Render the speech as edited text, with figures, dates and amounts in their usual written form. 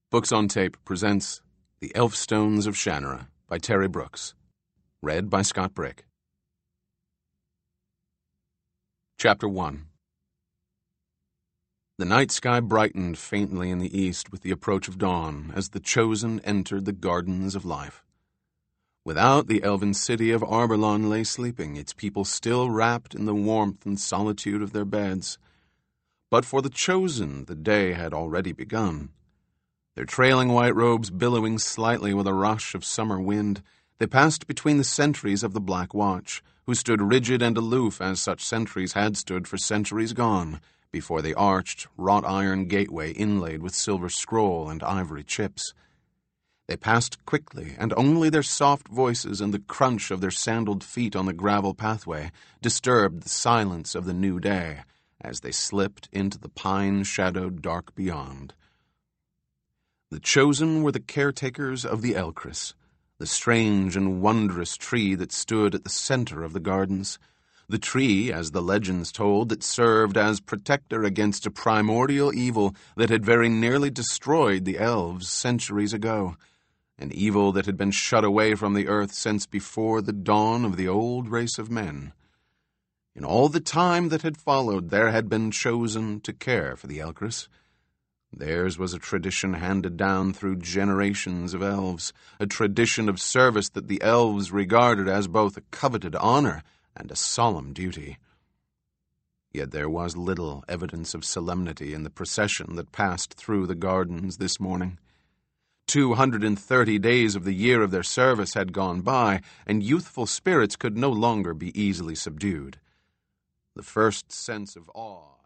Books on Tape presents The Elfstones of Shannara by Terry Brooks. Read by Scott Brick. Chapter 1. The night sky brightened faintly in the east with the approach of dawn as the Chosen entered the Gardens of Life. Without, the elven city of Arborlon lay sleeping, its people still wrapped in the warmth and solitude of their beds. But for the Chosen, the day had already begun. Their trailing white robes billowing slightly with a rush of summer wind, they passed between the sentries of the Black Watch, who stood rigid and aloof as such sentries had stood for centuries gone, before the arched, wrought-iron gateway inlaid with silver scroll and ivory chips. They passed quickly, and only their soft voices and the crunch of their sandaled feet on the gravel pathway disturbed the silence of the new day as they slipped into the pine-shadowed dark beyond. The Chosen were the caretakers of the Elcris, the strange and wondrous tree that stood at the center of the gardens, the tree, as the legends told, that served as protector against a primordial evil that had very nearly destroyed the elves centuries ago, an evil that had been shut away from the earth since before the dawn of the old race of men. In all the time that had followed, there had been chosen to care for the Elcris. Theirs was a tradition handed down through generations of elves, a tradition of service that the elves regarded as both a coveted honor and a solemn duty. Yet there was little evidence of solemnity in the procession that passed through the gardens this morning. 230 days of the year of their service had gone by, and youthful spirits could no longer be easily subdued. The first sense of awe